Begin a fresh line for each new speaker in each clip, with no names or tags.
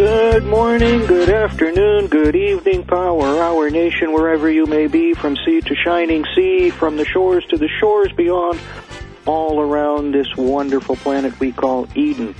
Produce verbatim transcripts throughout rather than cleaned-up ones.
Good morning, good afternoon, good evening, Power Hour Nation, wherever you may be, from sea to shining sea, from the shores to the shores beyond, all around this wonderful planet we call Eden.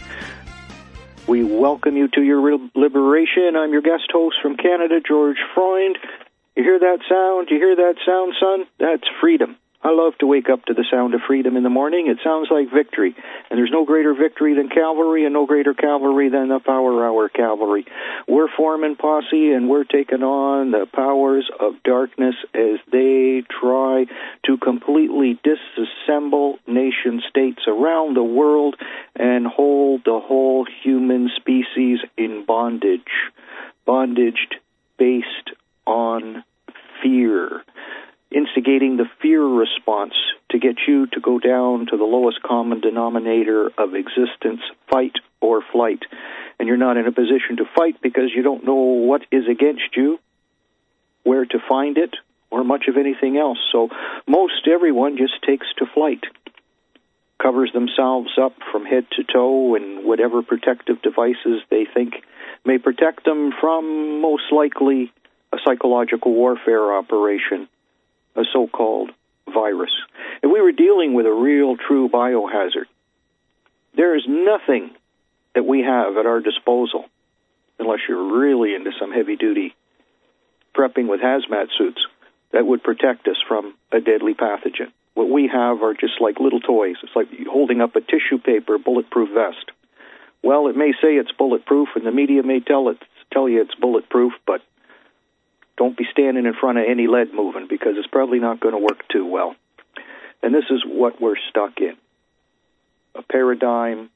We welcome you to your liberation. I'm your guest host from Canada, George Freund. You hear that sound? You hear that sound, son? That's freedom. I love to wake up to the sound of freedom in the morning. It sounds like victory. And there's no greater victory than cavalry and no greater cavalry than the Power Hour Cavalry. We're forming posse and we're taking on the powers of darkness as they try to completely disassemble nation states around the world and hold the whole human species in bondage. Bondage based on fear. Instigating the fear response to get you to go down to the lowest common denominator of existence, fight or flight. And you're not in a position to fight because you don't know what is against you, where to find it, or much of anything else. So most everyone just takes to flight, covers themselves up from head to toe in whatever protective devices they think may protect them from, most likely, a psychological warfare operation, a so-called virus. If we were dealing with a real, true biohazard, there is nothing that we have at our disposal, unless you're really into some heavy-duty prepping with hazmat suits, that would protect us from a deadly pathogen. What we have are just like little toys. It's like holding up a tissue paper bulletproof vest. Well, it may say it's bulletproof, and the media may tell it tell you it's bulletproof, but don't be standing in front of any lead moving because it's probably not going to work too well. And this is what we're stuck in. A paradigm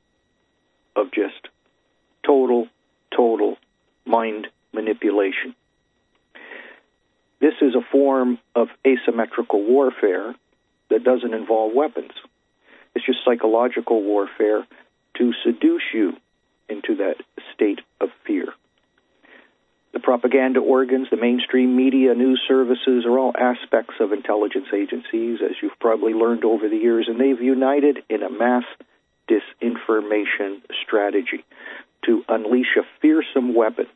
of just total, total mind manipulation. This is a form of asymmetrical warfare that doesn't involve weapons. It's just psychological warfare to seduce you into that state of fear. The propaganda organs, the mainstream media, news services are all aspects of intelligence agencies, as you've probably learned over the years, and they've united in a mass disinformation strategy to unleash a fearsome weapon.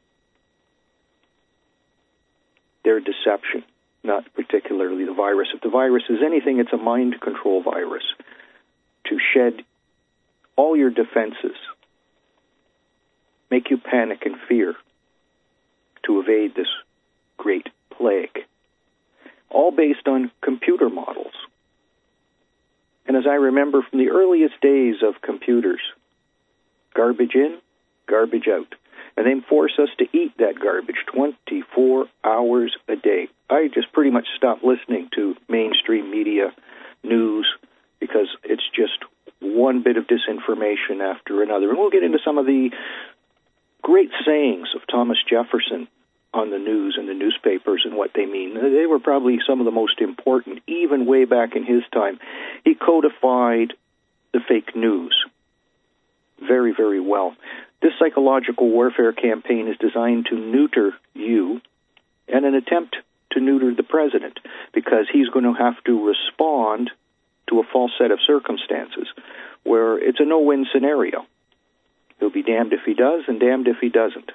Their deception, not particularly the virus. If the virus is anything, it's a mind control virus to shed all your defenses, make you panic and fear, to evade this great plague, all based on computer models. And as I remember from the earliest days of computers, garbage in, garbage out. And they force us to eat that garbage twenty-four hours a day. I just pretty much stopped listening to mainstream media news because it's just one bit of disinformation after another. And we'll get into some of the great sayings of Thomas Jefferson on the news and the newspapers and what they mean. They were probably some of the most important, even way back in his time. He codified the fake news very, very well. This psychological warfare campaign is designed to neuter you and an attempt to neuter the president because he's going to have to respond to a false set of circumstances where it's a no-win scenario. He'll be damned if he does and damned if he doesn't.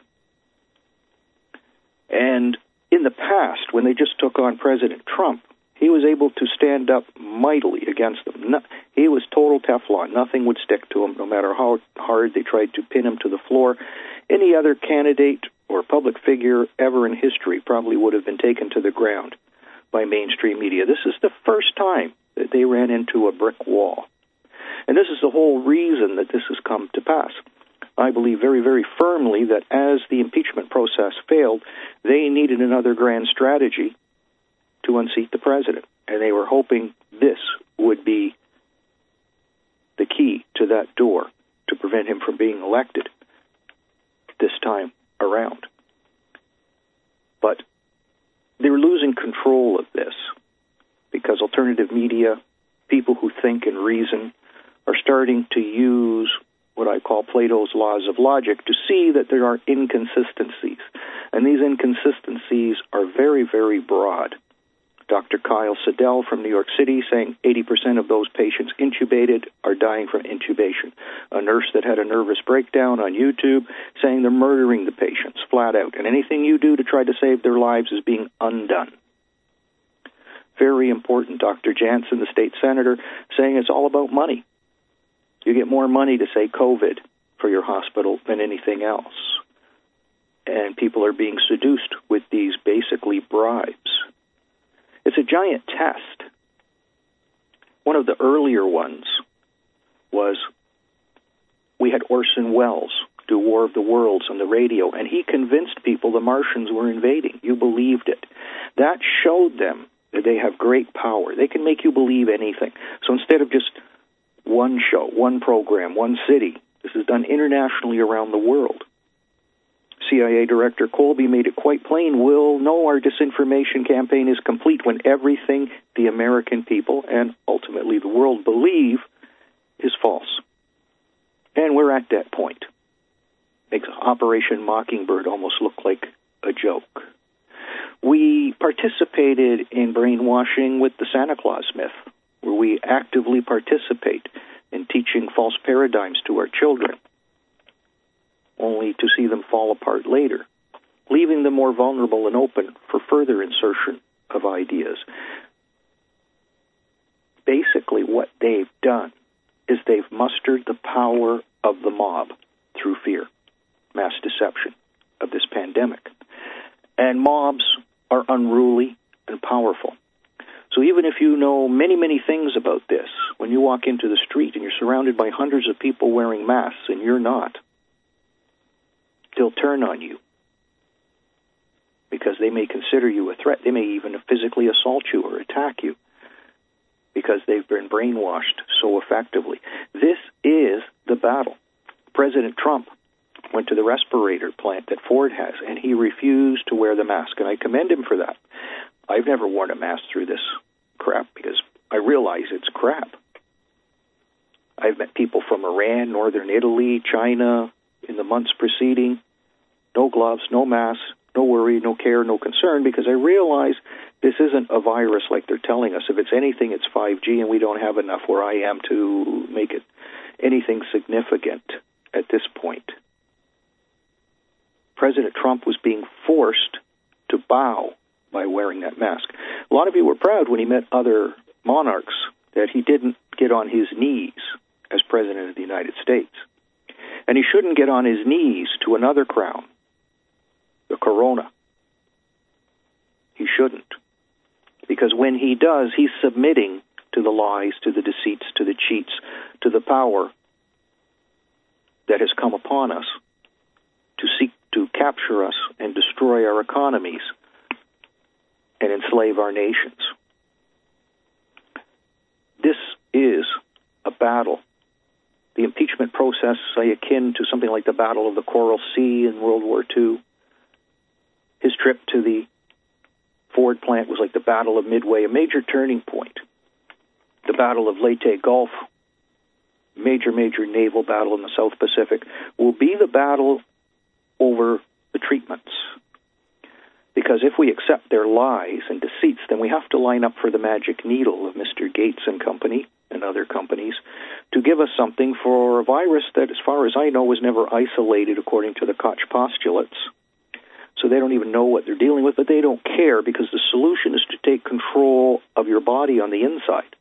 And in the past, when they just took on President Trump, he was able to stand up mightily against them. No, he was total Teflon. Nothing would stick to him, no matter how hard they tried to pin him to the floor. Any other candidate or public figure ever in history probably would have been taken to the ground by mainstream media. This is the first time that they ran into a brick wall. And this is the whole reason that this has come to pass. I believe very, very firmly that as the impeachment process failed, they needed another grand strategy to unseat the president. And they were hoping this would be the key to that door to prevent him from being elected this time around. But they're losing control of this because alternative media, people who think and reason, are starting to use what I call Plato's laws of logic to see that there are inconsistencies. And these inconsistencies are very, very broad. Doctor Kyle Siddell from New York City saying eighty percent of those patients intubated are dying from intubation. A nurse that had a nervous breakdown on YouTube saying they're murdering the patients flat out, and anything you do to try to save their lives is being undone. Very important. Doctor Jansen, the state senator, saying it's all about money. You get more money to say COVID for your hospital than anything else. And people are being seduced with these basically bribes. It's a giant test. One of the earlier ones was we had Orson Welles do War of the Worlds on the radio, and he convinced people the Martians were invading. You believed it. That showed them that they have great power. They can make you believe anything. So instead of just one show, one program, one city, this is done internationally around the world. C I A Director Colby made it quite plain, we'll know our disinformation campaign is complete when everything the American people and ultimately the world believe is false. And we're at that point. Makes Operation Mockingbird almost look like a joke. We participated in brainwashing with the Santa Claus myth, where we actively participate in teaching false paradigms to our children, only to see them fall apart later, leaving them more vulnerable and open for further insertion of ideas. Basically, what they've done is they've mustered the power of the mob through fear, mass deception of this pandemic. And mobs are unruly and powerful. So even if you know many, many things about this, when you walk into the street and you're surrounded by hundreds of people wearing masks and you're not, they'll turn on you because they may consider you a threat. They may even physically assault you or attack you because they've been brainwashed so effectively. This is the battle. President Trump went to the respirator plant that Ford has, and he refused to wear the mask, and I commend him for that. I've never worn a mask through this crap because I realize it's crap. I've met people from Iran, northern Italy, China, in the months preceding. No gloves, no masks, no worry, no care, no concern, because I realize this isn't a virus like they're telling us. If it's anything, it's five G, and we don't have enough where I am to make it anything significant at this point. President Trump was being forced to bow by wearing that mask. A lot of you were proud when he met other monarchs that he didn't get on his knees as President of the United States. And he shouldn't get on his knees to another crown, the corona. He shouldn't. Because when he does, he's submitting to the lies, to the deceits, to the cheats, to the power that has come upon us to seek to capture us and destroy our economies and enslave our nations. This is a battle. The impeachment process, say, akin to something like the Battle of the Coral Sea in World War Two. His trip to the Ford plant was like the Battle of Midway, a major turning point. The Battle of Leyte Gulf, major, major naval battle in the South Pacific, will be the battle over the treatments. Because if we accept their lies and deceits, then we have to line up for the magic needle of Mister Gates and company and other companies to give us something for a virus that, as far as I know, was never isolated according to the Koch postulates. So they don't even know what they're dealing with, but they don't care because the solution is to take control of your body on the inside,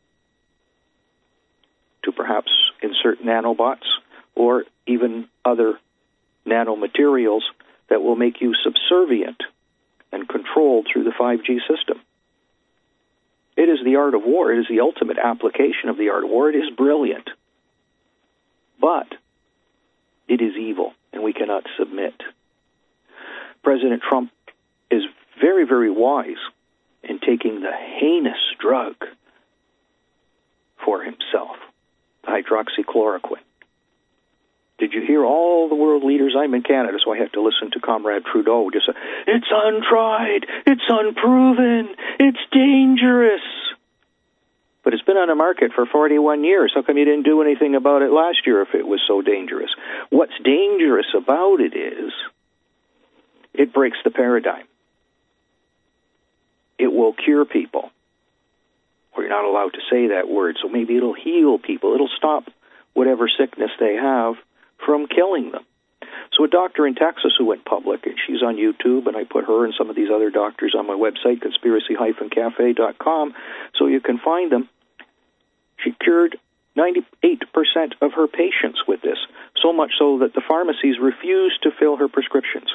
to perhaps insert nanobots or even other nanomaterials that will make you subservient and controlled through the five G system. It is the art of war. It is the ultimate application of the art of war. It is brilliant. But it is evil, and we cannot submit. President Trump is very, very wise in taking the heinous drug for himself, hydroxychloroquine. Did you hear all the world leaders? I'm in Canada, so I have to listen to Comrade Trudeau just say, it's untried, it's unproven, it's dangerous. But it's been on the market for forty-one years. How come you didn't do anything about it last year if it was so dangerous? What's dangerous about it is it breaks the paradigm. it will cure people. Or you're not allowed to say that word, so maybe it'll heal people. It'll stop whatever sickness they have from killing them. So a doctor in Texas who went public, and she's on YouTube, and I put her and some of these other doctors on my website, conspiracy dash cafe dot com, so you can find them. She cured ninety-eight percent of her patients with this, so much so that the pharmacies refused to fill her prescriptions.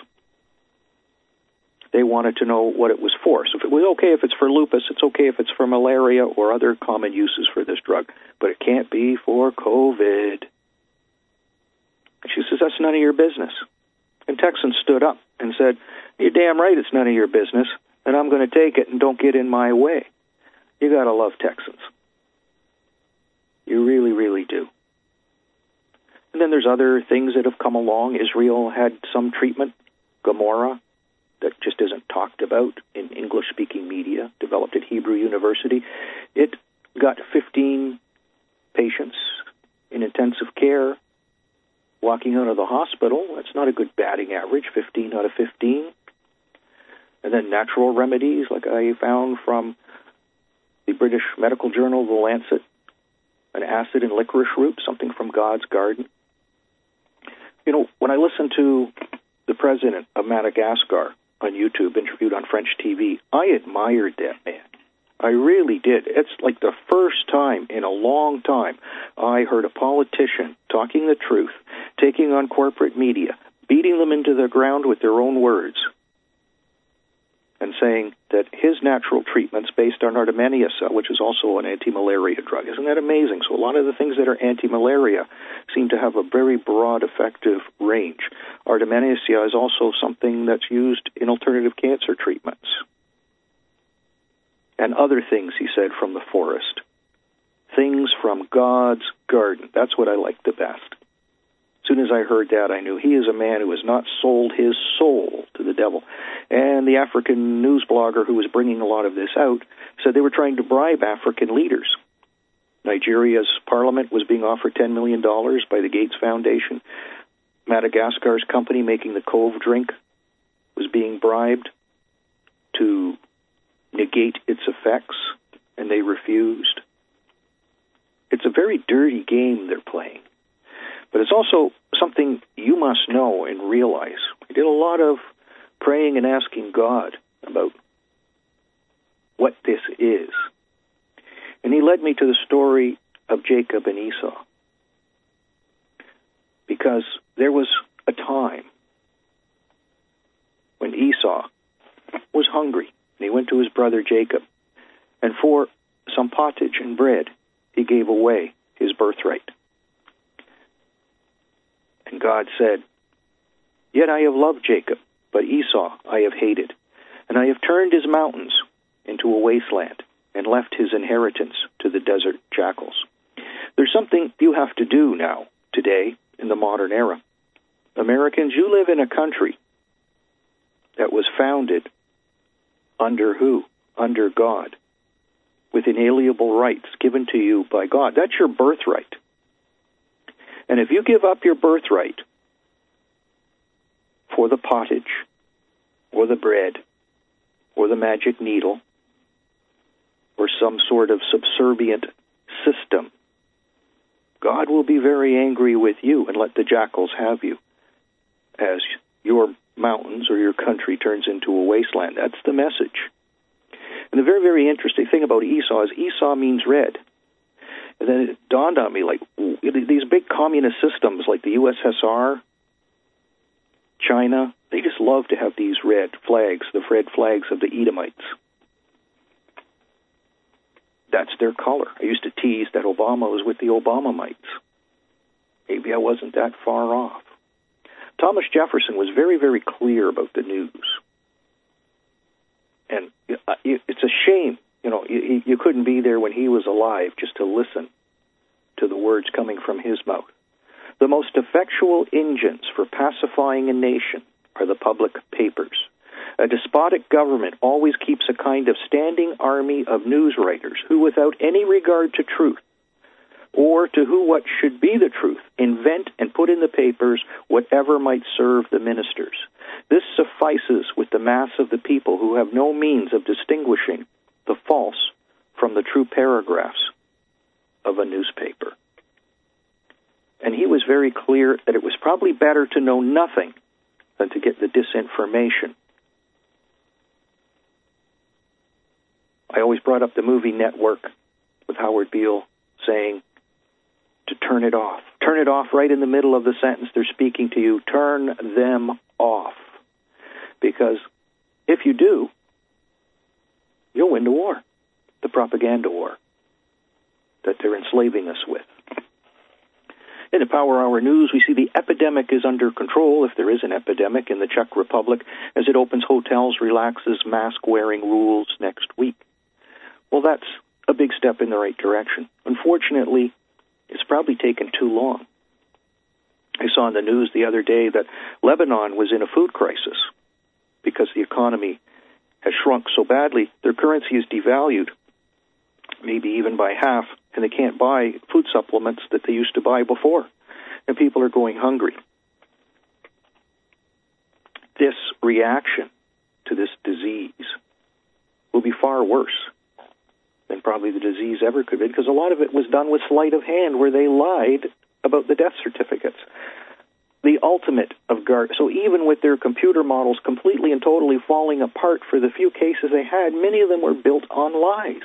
They wanted to know what it was for. So if it was okay if it's for lupus, it's okay if it's for malaria or other common uses for this drug, but it can't be for COVID. She says, that's none of your business. And Texans stood up and said, you're damn right it's none of your business, and I'm going to take it, and don't get in my way. You got to love Texans. You really, really do. And then there's other things that have come along. Israel had some treatment, Gomorrah, that just isn't talked about in English-speaking media, developed at Hebrew University. It got fifteen patients in intensive care walking out of the hospital. That's not a good batting average, fifteen out of fifteen. And then natural remedies, like I found from the British medical journal, The Lancet, an acid and licorice root, something from God's garden. You know, when I listened to the president of Madagascar on YouTube, interviewed on French T V, I admired that man. I really did. It's like the first time in a long time I heard a politician talking the truth, taking on corporate media, beating them into the ground with their own words, and saying that his natural treatments based on artemisia, which is also an anti-malaria drug. Isn't that amazing? So a lot of the things that are anti-malaria seem to have a very broad, effective range. Artemisia is also something that's used in alternative cancer treatments. And other things, he said, from the forest. Things from God's garden. That's what I like the best. As soon as I heard that, I knew he is a man who has not sold his soul to the devil. And the African news blogger who was bringing a lot of this out said they were trying to bribe African leaders. Nigeria's parliament was being offered ten million dollars by the Gates Foundation. Madagascar's company making the Cove drink was being bribed to negate its effects, and they refused. It's a very dirty game they're playing. But it's also something you must know and realize. I did a lot of praying and asking God about what this is. And he led me to the story of Jacob and Esau. Because there was a time when Esau was hungry, and he went to his brother Jacob, and for some pottage and bread, he gave away his birthright. And God said, yet I have loved Jacob, but Esau I have hated, and I have turned his mountains into a wasteland, and left his inheritance to the desert jackals. There's something you have to do now, today, in the modern era. Americans, you live in a country that was founded under who? Under God, with inalienable rights given to you by God. That's your birthright. And if you give up your birthright for the pottage, or the bread, or the magic needle, or some sort of subservient system, God will be very angry with you and let the jackals have you as your mountains or your country turns into a wasteland. That's the message. And the very, very interesting thing about Esau is Esau means red. And then it dawned on me, like, these big communist systems like the U S S R, China, they just love to have these red flags, the red flags of the Edomites. That's their color. I used to tease that Obama was with the Obamamites. Maybe I wasn't that far off. Thomas Jefferson was very, very clear about the news. And it's a shame, you know, you, you couldn't be there when he was alive just to listen to the words coming from his mouth. The most effectual engines for pacifying a nation are the public papers. A despotic government always keeps a kind of standing army of news writers who, without any regard to truth or to who what should be the truth, invent and put in the papers whatever might serve the ministers. This suffices with the mass of the people who have no means of distinguishing the false from the true paragraphs of a newspaper. And he was very clear that it was probably better to know nothing than to get the disinformation. I always brought up the movie Network with Howard Beale saying to turn it off. Turn it off right in the middle of the sentence they're speaking to you. Turn them off. Because if you do, you'll win the war, the propaganda war that they're enslaving us with. In the Power Hour News, we see the epidemic is under control, if there is an epidemic, in the Czech Republic as it opens hotels, relaxes mask-wearing rules next week. Well, that's a big step in the right direction. Unfortunately, it's probably taken too long. I saw in the news the other day that Lebanon was in a food crisis because the economy has shrunk so badly. Their currency is devalued, maybe even by half, and they can't buy food supplements that they used to buy before. And people are going hungry. This reaction to this disease will be far worse than probably the disease ever could be, because a lot of it was done with sleight of hand, where they lied about the death certificates. The ultimate of guard. So even with their computer models completely and totally falling apart for the few cases they had, many of them were built on lies.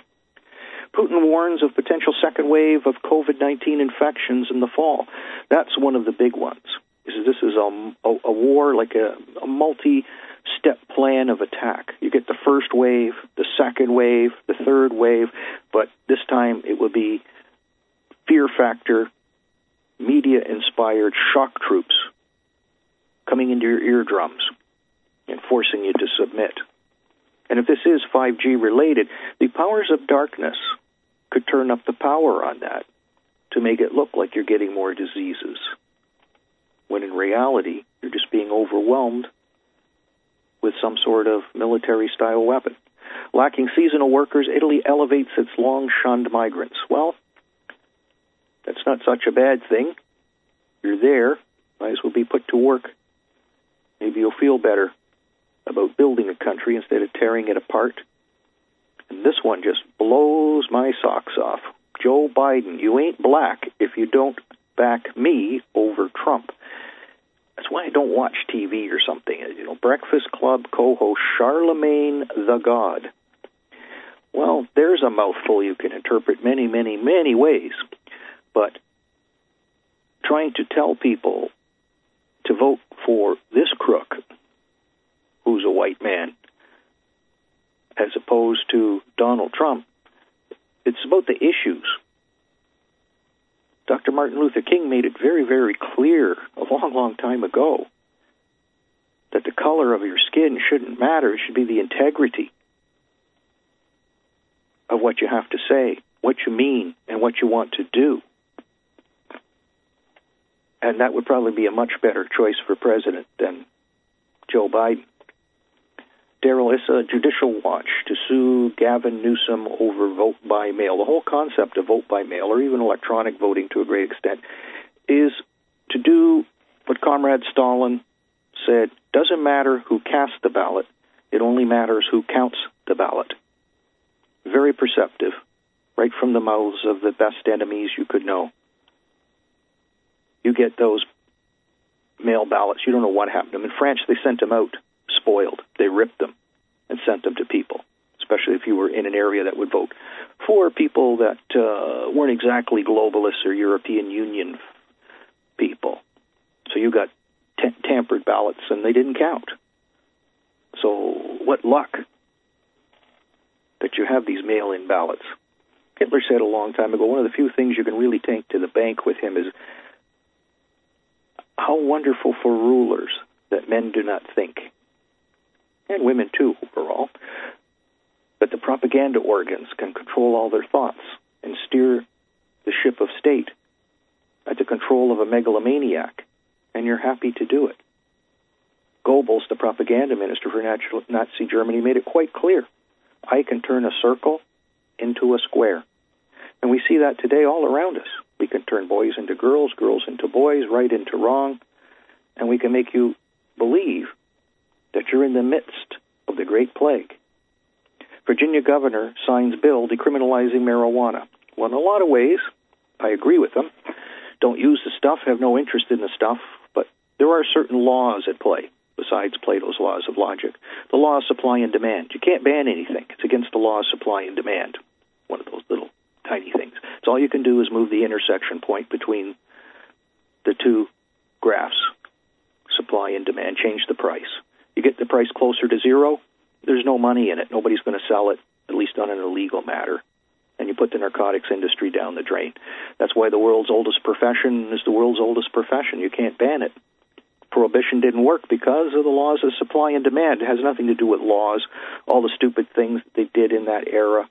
Putin warns of potential second wave of COVID nineteen infections in the fall. That's one of the big ones. This is a, a, a war, like a, a multi-step plan of attack. You get the first wave, the second wave, the third wave, but this time it will be fear factor, media-inspired shock troops coming into your eardrums and forcing you to submit. And if this is five G related, the powers of darkness could turn up the power on that to make it look like you're getting more diseases, when in reality, you're just being overwhelmed with some sort of military-style weapon. Lacking seasonal workers, Italy elevates its long-shunned migrants. Well, that's not such a bad thing. You're there. Might as well be put to work. Maybe you'll feel better about building a country instead of tearing it apart. And this one just blows my socks off. Joe Biden, you ain't black if you don't back me over Trump. That's why I don't watch T V or something. You know, Breakfast Club co-host Charlemagne the God. Well, there's a mouthful you can interpret many, many, many ways. But trying to tell people to vote for this crook, who's a white man, as opposed to Donald Trump, it's about the issues. Doctor Martin Luther King made it very, very clear a long, long time ago that the color of your skin shouldn't matter. It should be the integrity of what you have to say, what you mean, and what you want to do. And that would probably be a much better choice for president than Joe Biden. Daryl Issa, Judicial Watch to sue Gavin Newsom over vote by mail. The whole concept of vote by mail, or even electronic voting to a great extent, is to do what Comrade Stalin said, doesn't matter who casts the ballot, it only matters who counts the ballot. Very perceptive, right from the mouths of the best enemies you could know. You get those mail ballots, you don't know what happened to them. In France, they sent them out spoiled. They ripped them and sent them to people, especially if you were in an area that would vote for people that uh, weren't exactly globalists or European Union people. So you got t- tampered ballots, and they didn't count. So what luck that you have these mail-in ballots. Hitler said a long time ago, one of the few things you can really take to the bank with him is how wonderful for rulers that men do not think, and women too, overall, but the propaganda organs can control all their thoughts and steer the ship of state at the control of a megalomaniac, and you're happy to do it. Goebbels, the propaganda minister for Nazi Germany, made it quite clear. I can turn a circle into a square. And we see that today all around us. We can turn boys into girls, girls into boys, right into wrong, and we can make you believe that you're in the midst of the Great Plague. Virginia governor signs bill decriminalizing marijuana. Well, in a lot of ways, I agree with them. Don't use the stuff, have no interest in the stuff, but there are certain laws at play, besides Plato's laws of logic. The law of supply and demand. You can't ban anything. It's against the law of supply and demand. One of those little tiny things. So all you can do is move the intersection point between the two graphs, supply and demand, change the price. You get the price closer to zero, there's no money in it. Nobody's going to sell it, at least on an illegal matter. And you put the narcotics industry down the drain. That's why the world's oldest profession is the world's oldest profession. You can't ban it. Prohibition didn't work because of the laws of supply and demand. It has nothing to do with laws, all the stupid things that they did in that era.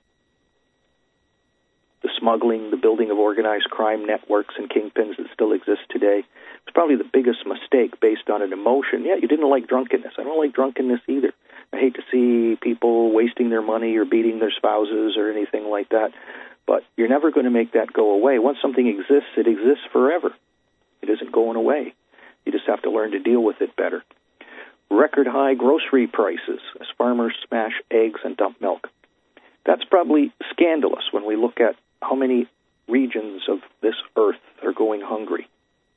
The smuggling, the building of organized crime networks and kingpins that still exist today. It's probably the biggest mistake based on an emotion. Yeah, you didn't like drunkenness. I don't like drunkenness either. I hate to see people wasting their money or beating their spouses or anything like that. But you're never going to make that go away. Once something exists, it exists forever. It isn't going away. You just have to learn to deal with it better. Record high grocery prices as farmers smash eggs and dump milk. That's probably scandalous when we look at how many regions of this earth are going hungry.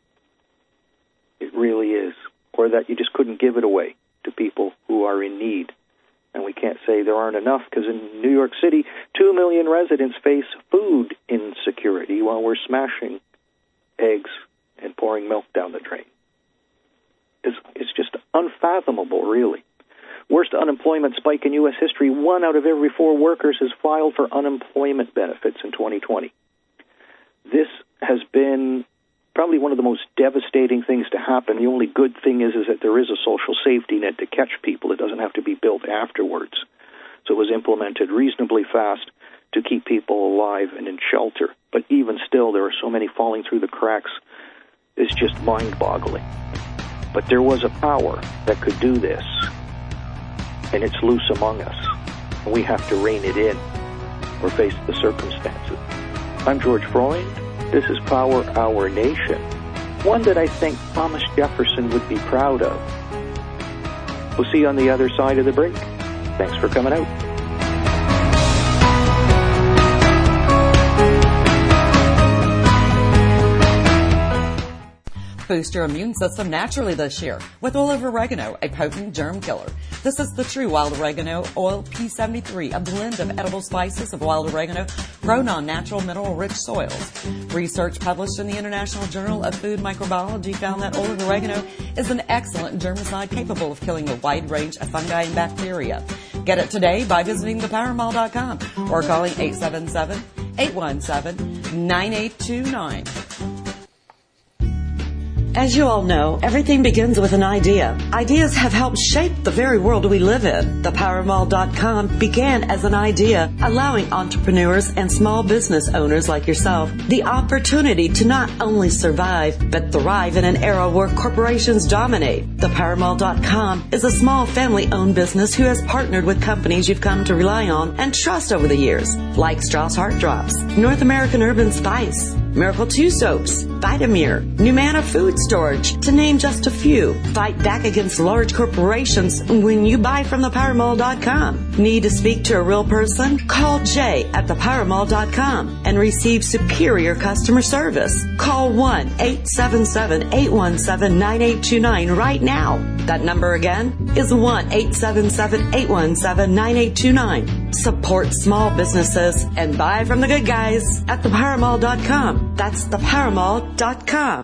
It really is. Or that you just couldn't give it away to people who are in need. And we can't say there aren't enough, because in New York City, two million residents face food insecurity while we're smashing eggs and pouring milk down the drain. It's, it's just unfathomable, really. Worst unemployment spike in U S history. One out of every four workers has filed for unemployment benefits in twenty twenty. This has been probably one of the most devastating things to happen. The only good thing is, is that there is a social safety net to catch people. It doesn't have to be built afterwards. So it was implemented reasonably fast to keep people alive and in shelter. But even still, there are so many falling through the cracks. It's just mind-boggling. But there was a power that could do this, and it's loose among us. And we have to rein it in or face the circumstances. I'm George Freund. This is Power Our Nation, one that I think Thomas Jefferson would be proud of. We'll see you on the other side of the break. Thanks for coming out.
Boost your immune system naturally this year with oil of oregano, a potent germ killer. This is the true wild oregano oil P seventy-three, a blend of edible spices of wild oregano grown on natural mineral-rich soils. Research published in the International Journal of Food Microbiology found that oil of oregano is an excellent germicide capable of killing a wide range of fungi and bacteria. Get it today by visiting the power mall dot com or calling eight seven seven, eight one seven, nine eight two nine. As you all know, everything begins with an idea. Ideas have helped shape the very world we live in. the power mall dot com began as an idea, allowing entrepreneurs and small business owners like yourself the opportunity to not only survive, but thrive in an era where corporations dominate. the power mall dot com is a small family-owned business who has partnered with companies you've come to rely on and trust over the years, like Strauss Heart Drops, North American Urban Spice, Miracle two Soaps, Vitamir, Numana Food Storage, to name just a few. Fight back against large corporations when you buy from the power mall dot com. Need to speak to a real person? Call Jay at the power mall dot com and receive superior customer service. Call one eight seven seven, eight one seven, nine eight two nine right now. That number again is one eight seven seven, eight one seven, nine eight two nine. Support small businesses and buy from the good guys at the power mall dot com. That's the power mall dot com.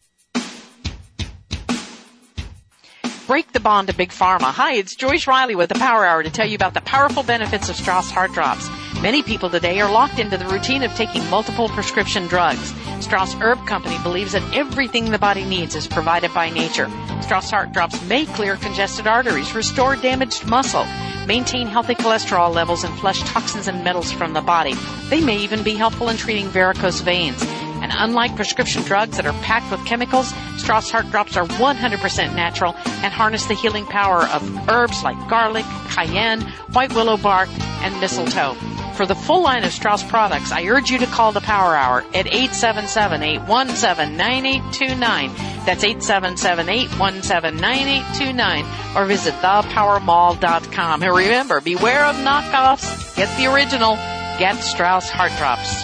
Break the bond to Big Pharma. Hi, it's Joyce Riley with the Power Hour to tell you about the powerful benefits of Strauss Heart Drops. Many people today are locked into the routine of taking multiple prescription drugs. Strauss Herb Company believes that everything the body needs is provided by nature. Strauss Heart Drops may clear congested arteries, restore damaged muscle, maintain healthy cholesterol levels, and flush toxins and metals from the body. They may even be helpful in treating varicose veins. And unlike prescription drugs that are packed with chemicals, Strauss Heart Drops are one hundred percent natural and harness the healing power of herbs like garlic, cayenne, white willow bark, and mistletoe. for the full line of Strauss products, I urge you to call the Power Hour at eight seven seven, eight one seven, nine eight two nine. That's eight seven seven, eight one seven, nine eight two nine. Or visit the power mall dot com. And remember, beware of knockoffs. Get the original. Get Strauss Heart Drops.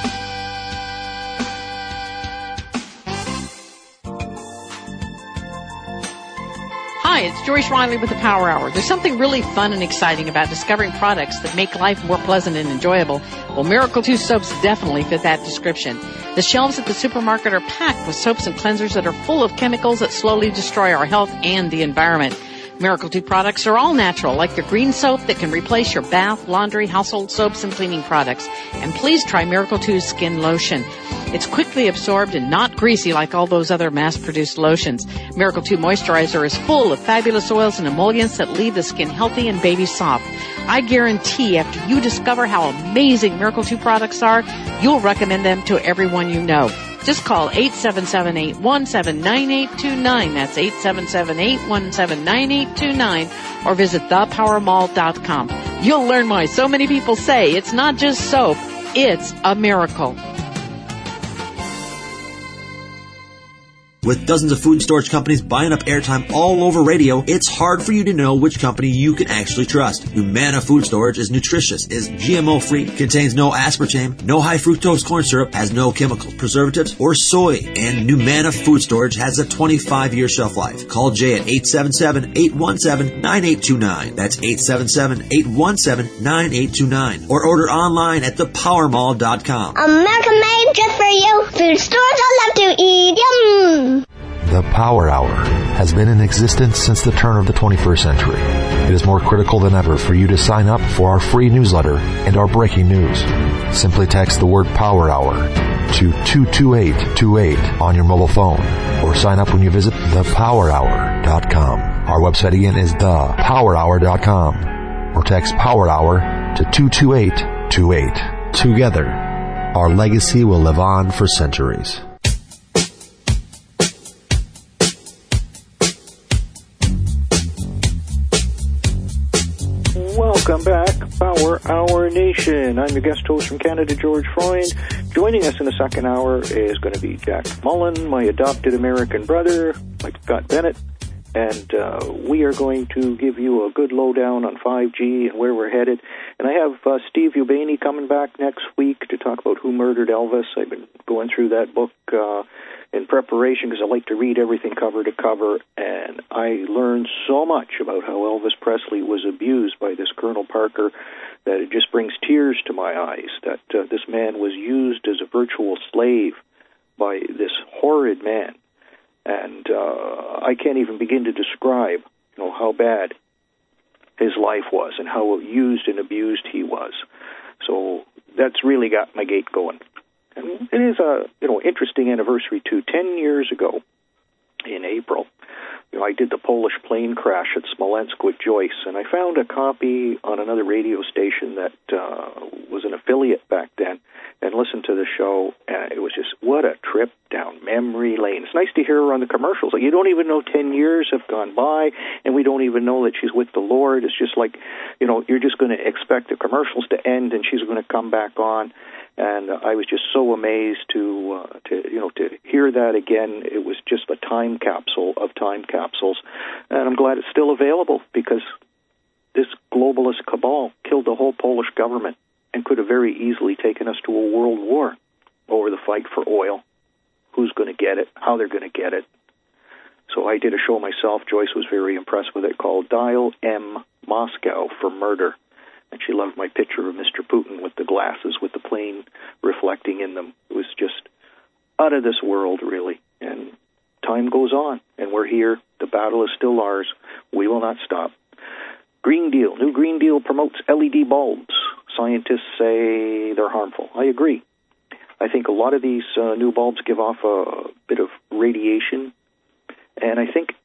Hi, it's Joyce Riley with the Power Hour. There's something really fun and exciting about discovering products that make life more pleasant and enjoyable. Well, Miracle two soaps definitely fit that description. The shelves at the supermarket are packed with soaps and cleansers that are full of chemicals that slowly destroy our health and the environment. Miracle two products are all natural, like their green soap that can replace your bath, laundry, household soaps, and cleaning products. And please try Miracle two's Skin Lotion. It's quickly absorbed and not greasy like all those other mass-produced lotions. Miracle two Moisturizer is full of fabulous oils and emollients that leave the skin healthy and baby soft. I guarantee after you discover how amazing Miracle two products are, you'll recommend them to everyone you know. Just call eight seven seven, eight one seven, nine eight two nine. That's eight seven seven, eight one seven, nine eight two nine. Or visit the power mall dot com. You'll learn why so many people say it's not just soap, it's a miracle.
With dozens of food storage companies buying up airtime all over radio, it's hard for you to know which company you can actually trust. Humana Food Storage is nutritious, is G M O-free, contains no aspartame, no high fructose corn syrup, has no chemicals, preservatives, or soy. And Humana Food Storage has a twenty-five year shelf life. Call Jay at eight seven seven, eight one seven, nine eight two nine. That's eight seven seven, eight one seven, nine eight two nine. Or order online at the power mall dot com.
America made just for you. Food stores I love to eat. Yum!
The Power Hour has been in existence since the turn of the twenty-first century. It is more critical than ever for you to sign up for our free newsletter and our breaking news. Simply text the word Power Hour to two two eight two eight on your mobile phone or sign up when you visit the power hour dot com. Our website again is the power hour dot com or text Power Hour to two two eight two eight. Together, our legacy will live on for centuries.
Welcome back, Power Hour Nation. I'm your guest host from Canada, George Freund. Joining us in the second hour is going to be Jack Mullen, my adopted American brother, like Scott Bennett, and uh, we are going to give you a good lowdown on five G and where we're headed. And I have uh, Steve Ubaney coming back next week to talk about Who Murdered Elvis. I've been going through that book uh, in preparation because I like to read everything cover to cover, and I learned so much about how Elvis Presley was abused by this Colonel Parker that it just brings tears to my eyes, that uh, this man was used as a virtual slave by this horrid man. And uh, I can't even begin to describe, you know, how bad his life was and how used and abused he was. So that's really got my gate going. And it is a, you know, interesting anniversary, too. Ten years ago in April, you know, I did the Polish plane crash at Smolensk with Joyce, and I found a copy on another radio station that uh, was an affiliate back then, and listened to the show, and it was just, what a trip down memory lane. It's nice to hear her on the commercials. Like, you don't even know ten years have gone by, and we don't even know that she's with the Lord. It's just like, you know, you're just going to expect the commercials to end, and she's going to come back on. And uh, I was just so amazed to, uh, to, you know, to hear that again. It was just a time capsule of time capsules. And I'm glad it's still available because this globalist cabal killed the whole Polish government and could have very easily taken us to a world war over the fight for oil, who's going to get it, how they're going to get it. So I did a show myself. Joyce was very impressed with it, called Dial M Moscow for Murder. And she loved my picture of Mister Putin with the glasses, with the plane reflecting in them. It was just out of this world, really. And time goes on, and we're here. The battle is still ours. We will not stop. Green Deal. New Green Deal promotes L E D bulbs. Scientists say they're harmful. I agree. I think a lot of these uh, new bulbs give off a bit of radiation. And I think,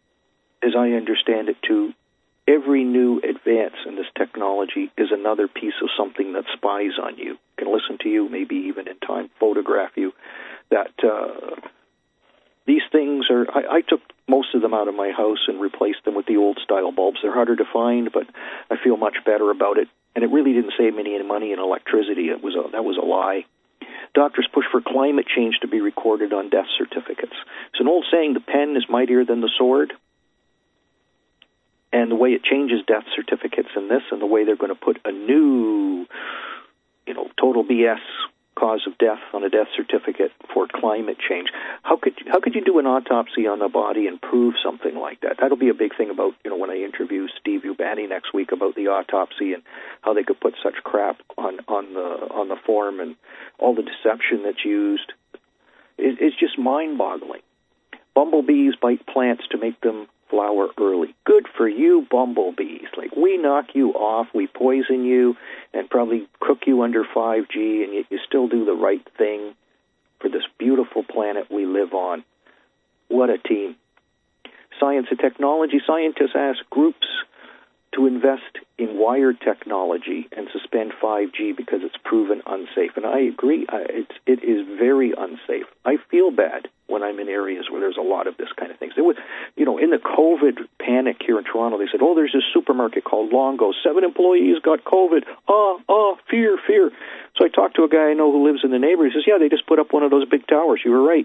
as I understand it, too, every new advance in this technology is another piece of something that spies on you, can listen to you, maybe even in time photograph you. That uh, these things are, I, I took most of them out of my house and replaced them with the old style bulbs. They're harder to find, but I feel much better about it. And it really didn't save any money in electricity. It was a, that was a lie. Doctors push for climate change to be recorded on death certificates. It's an old saying, the pen is mightier than the sword. And the way it changes death certificates in this, and the way they're going to put a new, you know, total B S cause of death on a death certificate for climate change. How could how could you do an autopsy on the body and prove something like that? That'll be a big thing about, you know, when I interview Steve Ubani next week about the autopsy and how they could put such crap on, on the on the form and all the deception that's used. It, it's just mind-boggling. Bumblebees bite plants to make them flower early. Good for you, bumblebees. Like, we knock you off, we poison you, and probably cook you under five G, and yet you still do the right thing for this beautiful planet we live on. What a team. Science and technology. Scientists ask groups to invest in wired technology and suspend five G because it's proven unsafe. And I agree, it's, it is very unsafe. I feel bad when I'm in areas where there's a lot of this kind of things. There was, you know, in the COVID panic here in Toronto, they said, oh, there's this supermarket called Longo. Seven employees got COVID. Oh, oh, fear, fear. So I talked to a guy I know who lives in the neighborhood. He says, yeah, they just put up one of those big towers. You were right.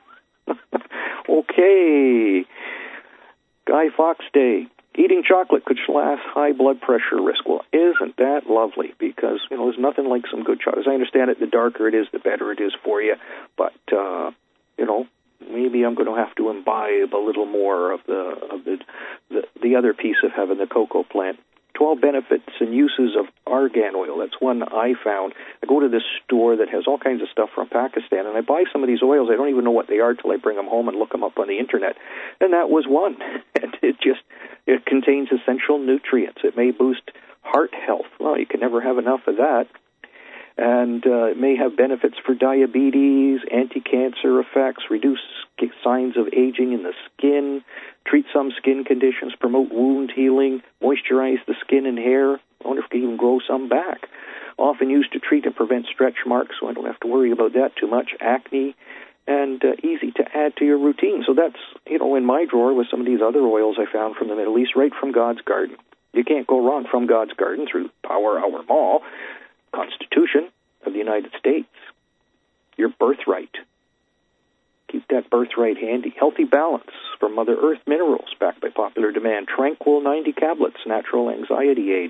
Okay. Guy Fawkes Day. Eating chocolate could slash high blood pressure risk. Well, isn't that lovely? Because, you know, there's nothing like some good chocolate. As I understand it, the darker it is, the better it is for you. But, uh, you know, maybe I'm going to have to imbibe a little more of the of the, the the other piece of heaven, the cocoa plant. twelve benefits and uses of argan oil. That's one I found. I go to this store that has all kinds of stuff from Pakistan, and I buy some of these oils. I don't even know what they are till I bring them home and look them up on the Internet. And that was one. And it just, it contains essential nutrients. It may boost heart health. Well, you can never have enough of that. And uh, it may have benefits for diabetes, anti-cancer effects, reduce signs of aging in the skin, treat some skin conditions, promote wound healing, moisturize the skin and hair. I wonder if we can even grow some back. Often used to treat and prevent stretch marks, so I don't have to worry about that too much. Acne, and uh, easy to add to your routine. So that's, you know, in my drawer with some of these other oils I found from the Middle East, right from God's garden. You can't go wrong from God's garden through Power Hour Mall. Constitution of the United States, your birthright. Keep that birthright handy. Healthy Balance from Mother Earth Minerals, backed by popular demand. Tranquil ninety tablets, natural anxiety aid.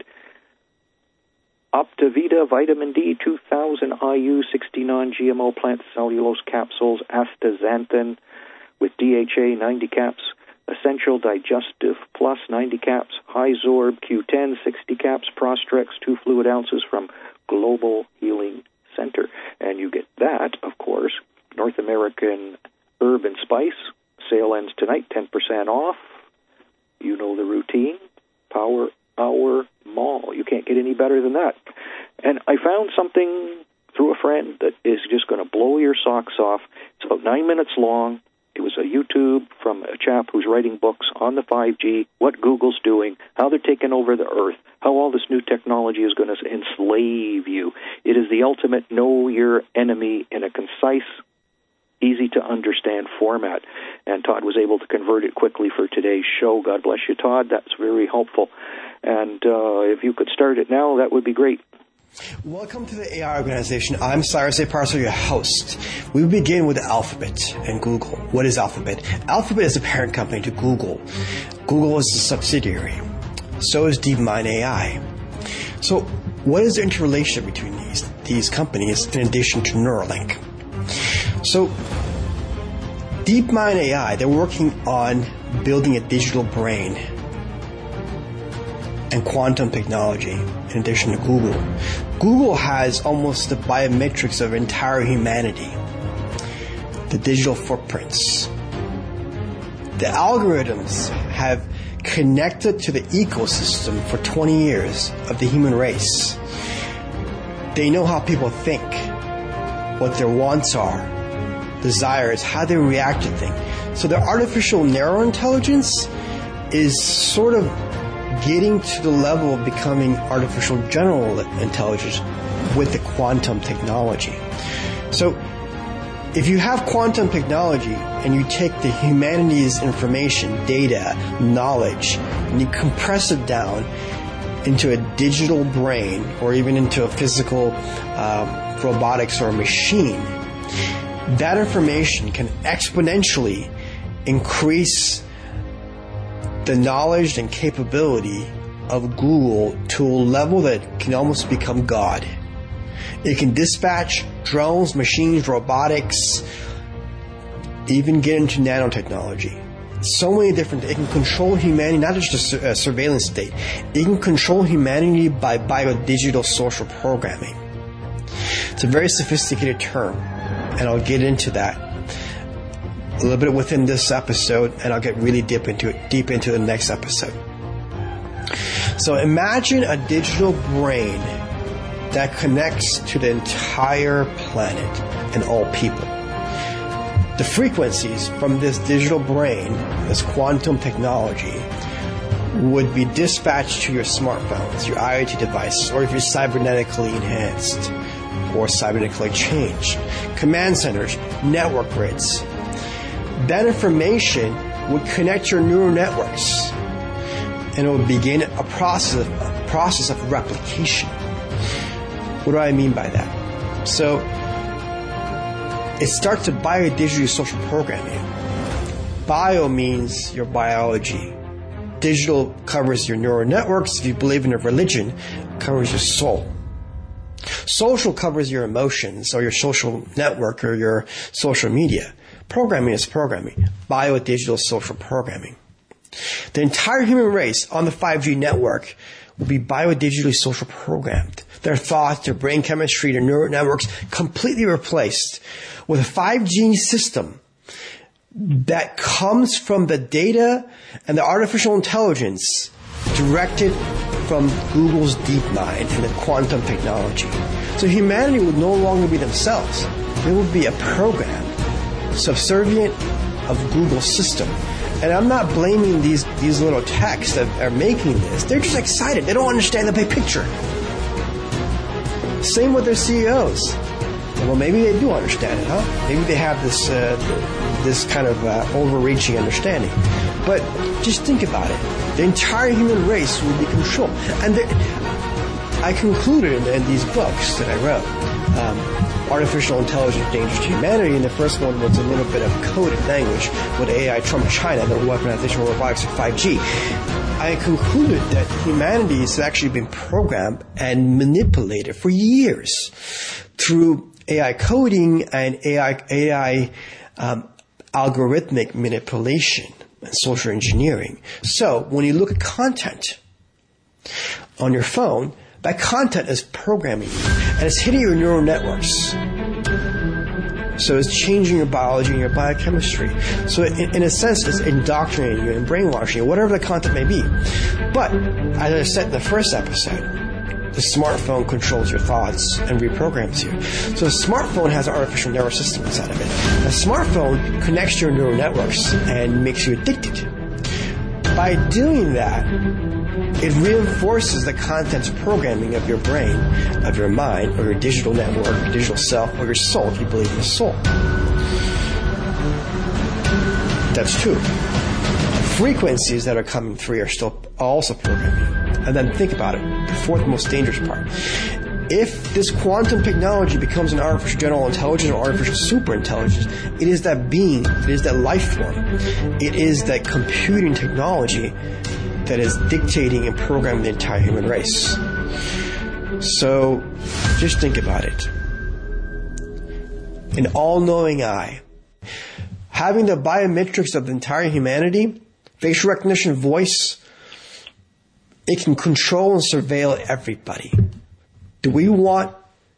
Optavita Vitamin D two thousand I U, sixty non-G M O plant cellulose capsules. Astaxanthin with D H A, ninety caps. Essential Digestive Plus, ninety caps. High-Zorb Q ten, sixty caps. Prostrex, two fluid ounces from Global Healing Center. And you get that, of course, North American Herb and Spice. Sale ends tonight, ten percent off. You know the routine. Power Hour Mall. You can't get any better than that. And I found something through a friend that is just going to blow your socks off. It's about nine minutes long. It was a YouTube from a chap who's writing books on the five G, what Google's doing, how they're taking over the earth, how all this new technology is going to enslave you. It is the ultimate know your enemy in a concise, easy-to-understand format. And Todd was able to convert it quickly for today's show. God bless you, Todd. That's very helpful. And uh, if you could start it now, that would be great.
Welcome to the A I Organization. I'm Cyrus A. Parcel, your host. We begin with Alphabet and Google. What is Alphabet? Alphabet is a parent company to Google. Google is a subsidiary. So is DeepMind A I. So what is the interrelation between these, these companies in addition to Neuralink? So DeepMind A I, they're working on building a digital brain and quantum technology in addition to Google. Google has almost the biometrics of entire humanity, the digital footprints. The algorithms have connected to the ecosystem for twenty years of the human race. They know how people think, what their wants are, desires, how they react to things. So their artificial narrow intelligence is sort of getting to the level of becoming artificial general intelligence with the quantum technology. So if you have quantum technology and you take the humanity's information, data, knowledge, and you compress it down into a digital brain or even into a physical uh, robotics or a machine, that information can exponentially increase the knowledge and capability of Google to a level that can almost become God. It can dispatch drones, machines, robotics, even get into nanotechnology. So many different, it can control humanity, not just a, a surveillance state. It can control humanity by biodigital social programming. It's a very sophisticated term, and I'll get into that a little bit within this episode, and I'll get really deep into it, deep into the next episode. So imagine a digital brain that connects to the entire planet and all people. The frequencies from this digital brain, this quantum technology, would be dispatched to your smartphones, your IoT devices, or if you're cybernetically enhanced or cybernetically changed, command centers, network grids. That information would connect your neural networks, and it would begin a process, a process of replication. What do I mean by that? So, it starts with biodigital social programming. Bio means your biology. Digital covers your neural networks. If you believe in a religion, it covers your soul. Social covers your emotions or your social network or your social media. Programming is programming. Biodigital social programming. The entire human race on the five G network will be biodigitally social programmed. Their thoughts, their brain chemistry, their neural networks completely replaced with a five G system that comes from the data and the artificial intelligence directed from Google's DeepMind and the quantum technology. So humanity would no longer be themselves. They would be a program subservient of Google's system. And I'm not blaming these, these little techs that are making this. They're just excited. They don't understand the big picture. Same with their C E Os. Well, maybe they do understand it, huh? Maybe they have this uh, this kind of uh, overreaching understanding. But just think about it. The entire human race will be controlled. And I concluded in, in these books that I wrote, um, Artificial Intelligence Dangers to Humanity, and the first one was a little bit of coded language with A I Trump China, the weaponization of robotics of five G. I concluded that humanity has actually been programmed and manipulated for years through A I coding and A I, A I um, algorithmic manipulation and social engineering. So when you look at content on your phone, that content is programming you, and it's hitting your neural networks. So it's changing your biology and your biochemistry. So in, in a sense, it's indoctrinating you and brainwashing you, whatever the content may be. But, as I said in the first episode, the smartphone controls your thoughts and reprograms you. So a smartphone has an artificial nervous system inside of it. A smartphone connects to your neural networks and makes you addicted. By doing that, it reinforces the contents programming of your brain, of your mind, or your digital network, your digital self, or your soul, if you believe in the soul. That's two. Frequencies that are coming through are still also programming. And then think about it, the fourth most dangerous part. If this quantum technology becomes an artificial general intelligence or artificial superintelligence, it is that being, it is that life form, it is that computing technology that is dictating and programming the entire human race. So, just think about it. An all-knowing eye. Having the biometrics of the entire humanity, facial recognition, voice, it can control and surveil everybody. Do we want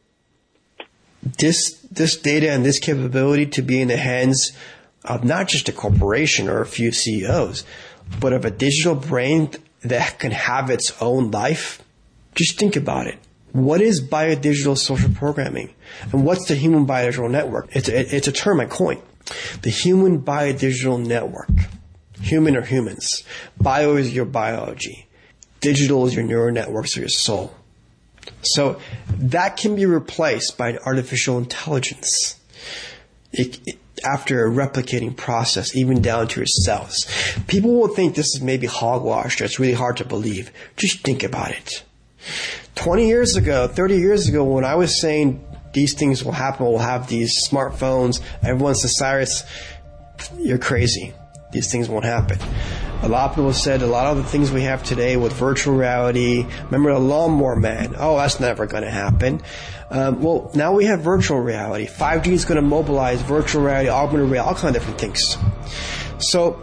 this this data and this capability to be in the hands of not just a corporation or a few C E Os, but of a digital brain that can have its own life? Just think about it. What is biodigital social programming? And what's the human biodigital network? It's a, it's a term I coined. The human biodigital network. Human or humans. Bio is your biology. Digital is your neural networks or your soul. So that can be replaced by artificial intelligence. It, it, after a replicating process, even down to your cells. People will think this is maybe hogwash. It's really hard to believe. Just think about it. twenty years ago, thirty years ago, when I was saying these things will happen, we'll have these smartphones, everyone says, Cyrus, you're crazy. These things won't happen. A lot of people said a lot of the things we have today with virtual reality, remember the lawnmower man? Oh, that's never going to happen. Um, well, now we have virtual reality. five G is going to mobilize virtual reality, augmented reality, all kinds of different things. So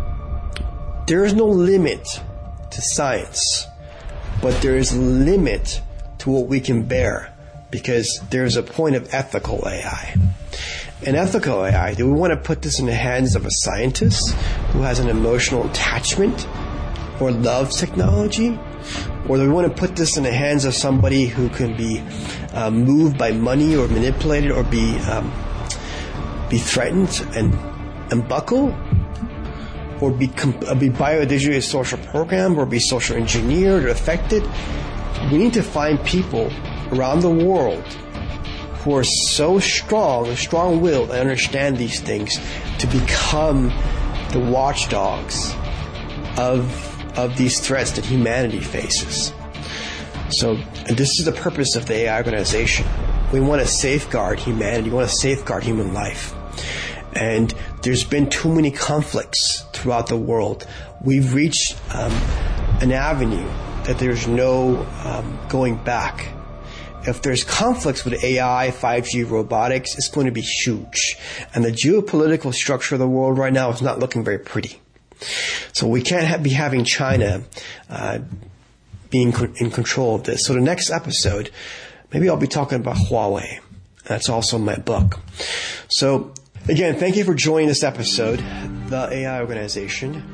there is no limit to science, but there is a limit to what we can bear, because there's a point of ethical A I. An ethical A I, do we want to put this in the hands of a scientist who has an emotional attachment or loves technology? Or do we want to put this in the hands of somebody who can be uh, moved by money or manipulated or be um, be threatened and, and buckle? Or be, uh, be biodigitally social programmed or be social engineered or affected? We need to find people around the world who are so strong, strong-willed, and understand these things to become the watchdogs of of these threats that humanity faces. So, and this is the purpose of the A I organization. We want to safeguard humanity. We want to safeguard human life. And there's been too many conflicts throughout the world. We've reached um, an avenue that there's no um, going back. If there's conflicts with A I, five G, robotics, it's going to be huge. And the geopolitical structure of the world right now is not looking very pretty. So we can't have, be having China uh, being co- in control of this. So the next episode, maybe I'll be talking about Huawei. That's also my book. So again, thank you for joining this episode, The A I Organization.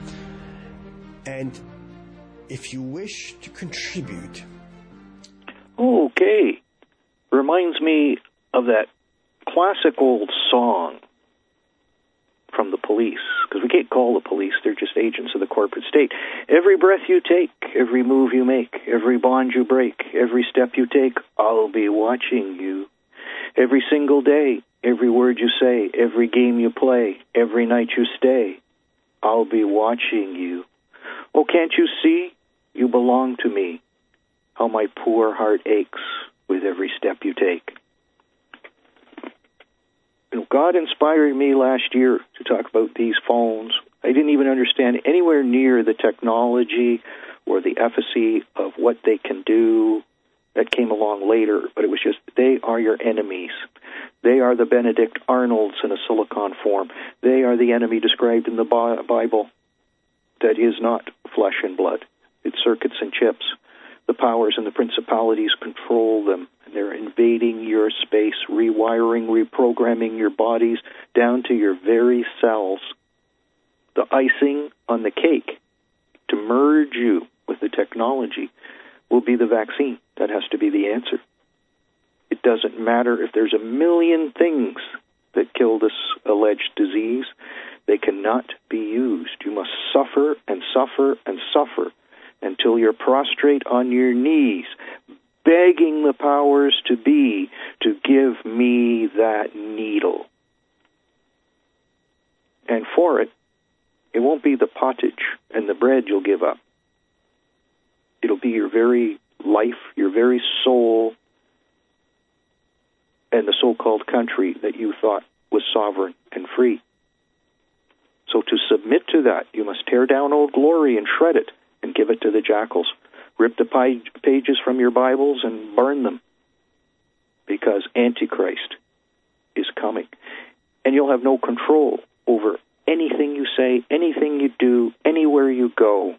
And if you wish to contribute...
Okay. Reminds me of that classic old song from the Police, because we can't call the police, they're just agents of the corporate state. Every breath you take, every move you make, every bond you break, every step you take, I'll be watching you. Every single day, every word you say, every game you play, every night you stay, I'll be watching you. Oh, can't you see? You belong to me. How my poor heart aches with every step you take. You know, God inspired me last year to talk about these phones. I didn't even understand anywhere near the technology or the efficacy of what they can do. That came along later, but it was just, they are your enemies. They are the Benedict Arnolds in a silicon form. They are the enemy described in the Bible that is not flesh and blood. It's circuits and chips. The powers and the principalities control them, and they're invading your space, rewiring, reprogramming your bodies down to your very cells. The icing on the cake to merge you with the technology will be the vaccine. That has to be the answer. It doesn't matter if there's a million things that kill this alleged disease. They cannot be used. You must suffer and suffer and suffer until you're prostrate on your knees, begging the powers to be to give me that needle. And for it, it won't be the pottage and the bread you'll give up. It'll be your very life, your very soul, and the so-called country that you thought was sovereign and free. So to submit to that, you must tear down Old Glory and shred it and give it to the jackals. Rip the pages from your Bibles and burn them, because Antichrist is coming. And you'll have no control over anything you say, anything you do, anywhere you go.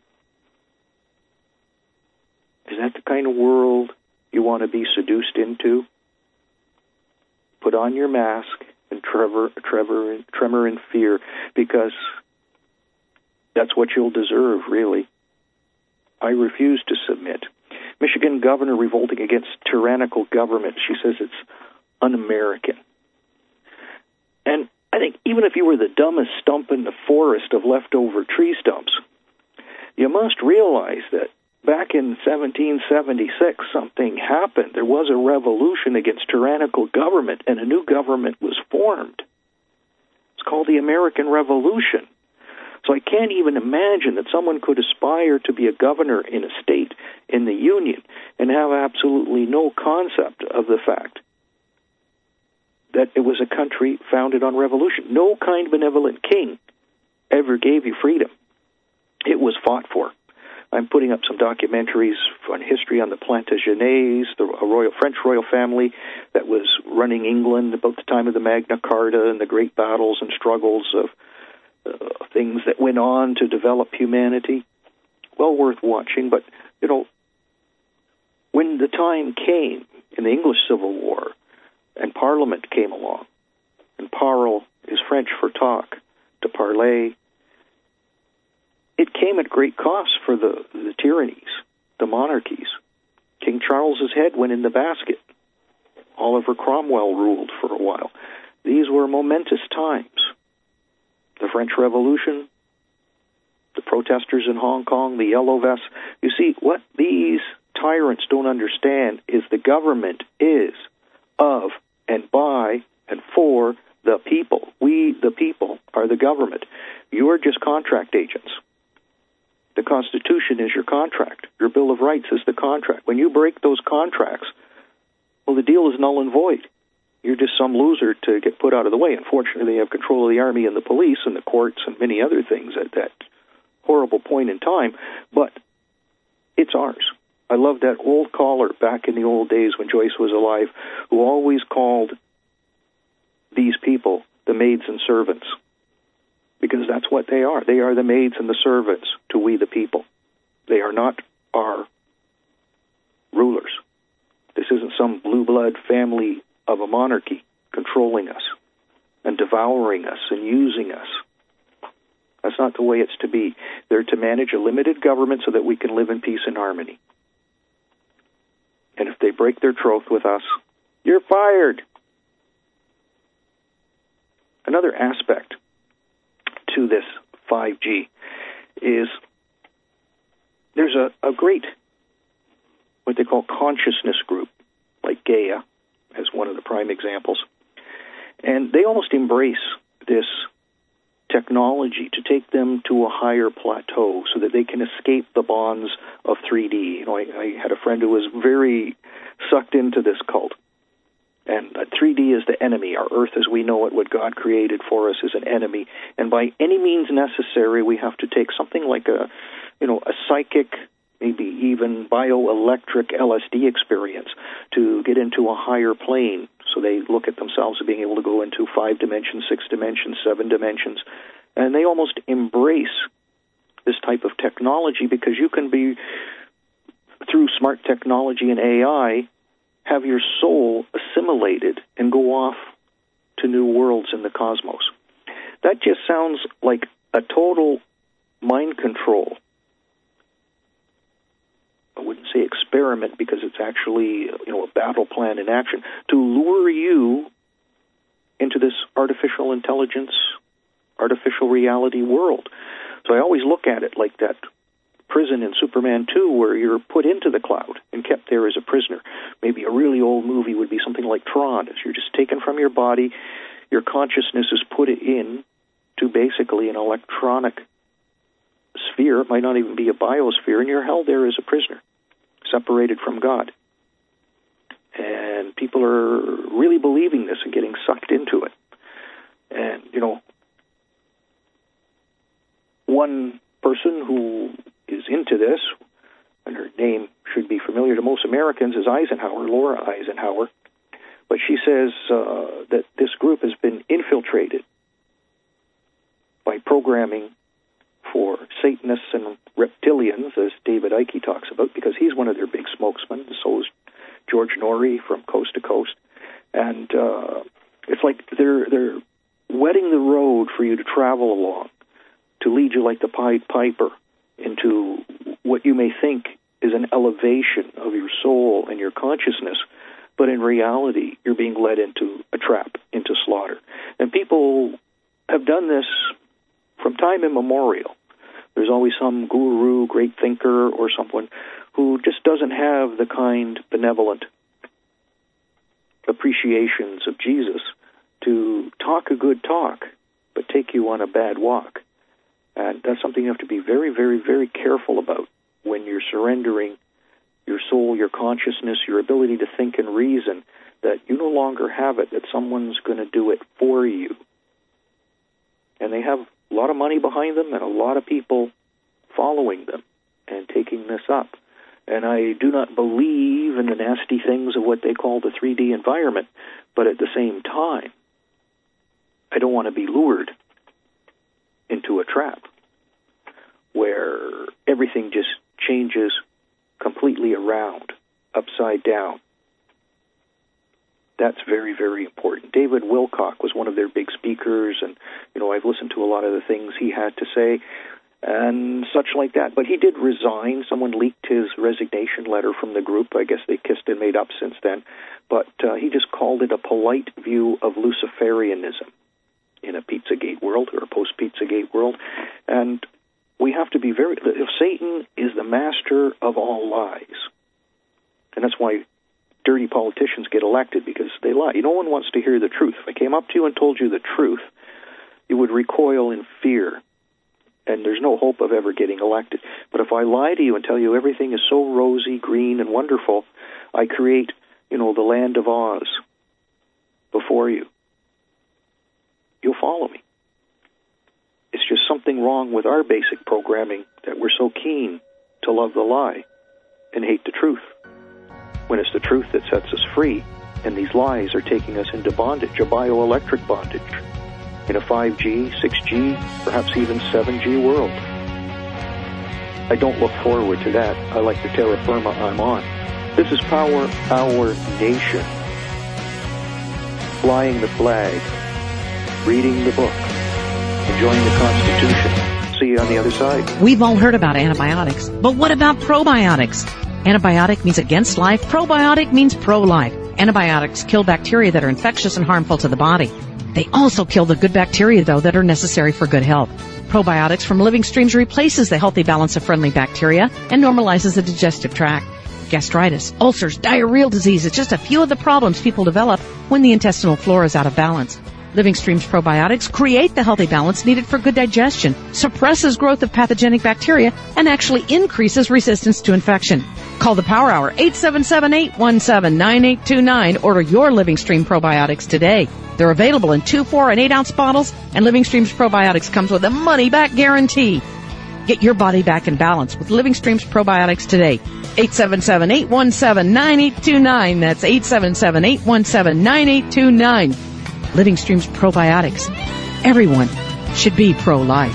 Is that the kind of world you want to be seduced into? Put on your mask and tremor, tremor, tremor in fear, because that's what you'll deserve, really. I refuse to submit. Michigan governor revolting against tyrannical government. She says it's un-American. And I think even if you were the dumbest stump in the forest of leftover tree stumps, you must realize that back in seventeen seventy-six, something happened. There was a revolution against tyrannical government, and a new government was formed. It's called the American Revolution. So I can't even imagine that someone could aspire to be a governor in a state in the Union and have absolutely no concept of the fact that it was a country founded on revolution. No kind benevolent king ever gave you freedom. It was fought for. I'm putting up some documentaries on history on the Plantagenets, the royal French royal family that was running England about the time of the Magna Carta and the great battles and struggles of uh, things that went on to develop humanity. Well worth watching, but, you know, when the time came in the English Civil War and Parliament came along, and parle is French for talk, to parler, it came at great cost for the, the tyrannies, the monarchies. King Charles's head went in the basket. Oliver Cromwell ruled for a while. These were momentous times. The French Revolution, the protesters in Hong Kong, the Yellow Vests. You see, what these tyrants don't understand is the government is of and by and for the people. We, the people, are the government. You are just contract agents. The Constitution is your contract. Your Bill of Rights is the contract. When you break those contracts, well, the deal is null and void. You're just some loser to get put out of the way. Unfortunately, they have control of the army and the police and the courts and many other things at that horrible point in time, but it's ours. I love that old caller back in the old days when Joyce was alive who always called these people the maids and servants, because that's what they are. They are the maids and the servants to we the people. They are not our rulers. This isn't some blue blood family of a monarchy controlling us and devouring us and using us. That's not the way it's to be. They're to manage a limited government so that we can live in peace and harmony. And if they break their troth with us, you're fired. Another aspect to this five G is there's a, a great, what they call consciousness group, like Gaia, as one of the prime examples. And they almost embrace this technology to take them to a higher plateau so that they can escape the bonds of three D. You know, I, I had a friend who was very sucked into this cult. And three D is the enemy. Our earth as we know it, what God created for us, is an enemy. And by any means necessary, we have to take something like a, you know, a psychic, maybe even bioelectric L S D experience to get into a higher plane. So they look at themselves as being able to go into five dimensions, six dimensions, seven dimensions. And they almost embrace this type of technology because you can be, through smart technology and A I, have your soul assimilated and go off to new worlds in the cosmos. That just sounds like a total mind control. I wouldn't say experiment because it's actually, you know, a battle plan in action to lure you into this artificial intelligence, artificial reality world. So I always look at it like that prison in Superman two where you're put into the cloud and kept there as a prisoner. Maybe a really old movie would be something like Tron, as you're just taken from your body, your consciousness is put in to basically an electronic sphere. It might not even be a biosphere, and you're held there as a prisoner, separated from God. And people are really believing this and getting sucked into it. And, you know, one person who is into this, and her name should be familiar to most Americans, is Eisenhower, Laura Eisenhower. But she says uh, that this group has been infiltrated by programming for Satanists and reptilians, as David Icke talks about, because he's one of their big spokesmen. So is George Norrie from Coast to Coast. And uh, it's like they're they're wetting the road for you to travel along, to lead you like the Pied Piper into what you may think is an elevation of your soul and your consciousness, but in reality, you're being led into a trap, into slaughter. And people have done this from time immemorial. There's always some guru, great thinker, or someone who just doesn't have the kind, benevolent appreciations of Jesus to talk a good talk but take you on a bad walk. And that's something you have to be very, very, very careful about when you're surrendering your soul, your consciousness, your ability to think and reason, that you no longer have it, that someone's going to do it for you. And they have a lot of money behind them and a lot of people following them and taking this up. And I do not believe in the nasty things of what they call the three D environment, but at the same time, I don't want to be lured into a trap where everything just changes completely around, upside down. That's very, very important. David Wilcock was one of their big speakers, and, you know, I've listened to a lot of the things he had to say and such like that. But he did resign. Someone leaked his resignation letter from the group. I guess they kissed and made up since then. But uh, he just called it a polite view of Luciferianism in a Pizzagate world or a post-Pizzagate world. And we have to be very... Satan is the master of all lies. And that's why dirty politicians get elected, because they lie. No one wants to hear the truth. If I came up to you and told you the truth, you would recoil in fear, and there's no hope of ever getting elected. But if I lie to you and tell you everything is so rosy, green, and wonderful, I create, you know, the land of Oz before you, you'll follow me. It's just something wrong with our basic programming that we're so keen to love the lie and hate the truth, when it's the truth that sets us free, and these lies are taking us into bondage, a bioelectric bondage, in a five G, six G, perhaps even seven G world. I don't look forward to that. I like the terra firma I'm on. This is Power Hour Nation. Flying the flag, reading the book, enjoying the Constitution. See you on the other side.
We've all heard about antibiotics, but what about probiotics? Antibiotic means against life. Probiotic means pro-life. Antibiotics kill bacteria that are infectious and harmful to the body. They also kill the good bacteria, though, that are necessary for good health. Probiotics from Living Streams replaces the healthy balance of friendly bacteria and normalizes the digestive tract. Gastritis, ulcers, diarrheal disease is just a few of the problems people develop when the intestinal flora is out of balance. Living Streams probiotics create the healthy balance needed for good digestion, suppresses growth of pathogenic bacteria, and actually increases resistance to infection. Call the Power Hour, eight seven seven, eight one seven, nine eight two nine. Order your Living Stream probiotics today. They're available in two, four, and eight ounce bottles, and Living Streams probiotics comes with a money-back guarantee. Get your body back in balance with Living Streams probiotics today. eight seven seven, eight one seven, nine eight two nine. That's eight seven seven, eight one seven, nine eight two nine. Living Streams probiotics. Everyone should be pro-life.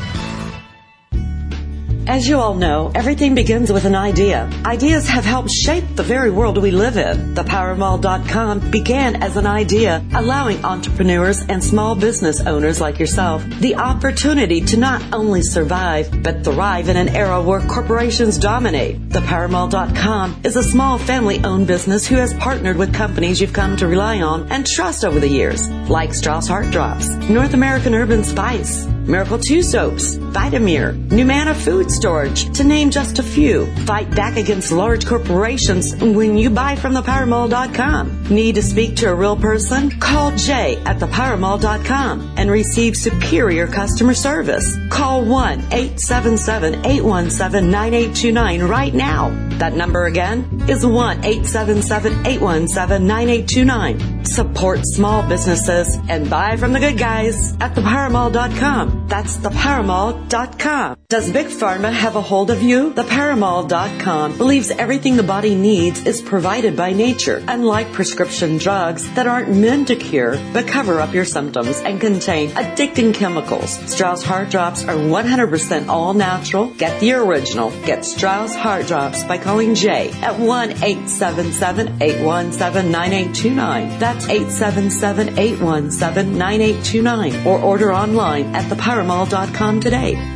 As you all know, everything begins with an idea. Ideas have helped shape the very world we live in. The power mall dot com began as an idea, allowing entrepreneurs and small business owners like yourself the opportunity to not only survive, but thrive in an era where corporations dominate. The power mall dot com is a small family-owned business who has partnered with companies you've come to rely on and trust over the years, like Strauss Heart Drops, North American Urban Spice, Miracle two Soaps, Vitamir, Numana Food Storage, to name just a few. Fight back against large corporations when you buy from the power mall dot com. Need to speak to a real person? Call Jay at the power mall dot com and receive superior customer service. Call one eight seven seven, eight one seven, nine eight two nine right now. That number again is one eight seven seven, eight one seven, nine eight two nine. Support small businesses and buy from the good guys at the power mall dot com. That's the power mall dot com. Does Big Pharma have a hold of you? The power mall dot com believes everything the body needs is provided by nature, unlike prescription drugs that aren't meant to cure but cover up your symptoms and contain addicting chemicals. Strauss Heart Drops are one hundred percent all natural. Get the original. Get Strauss Heart Drops by calling Jay at one eight seven seven, eight one seven, nine eight two nine. That's eight seven seven, eight one seven, nine eight two nine. Or order online at the power mall dot com today.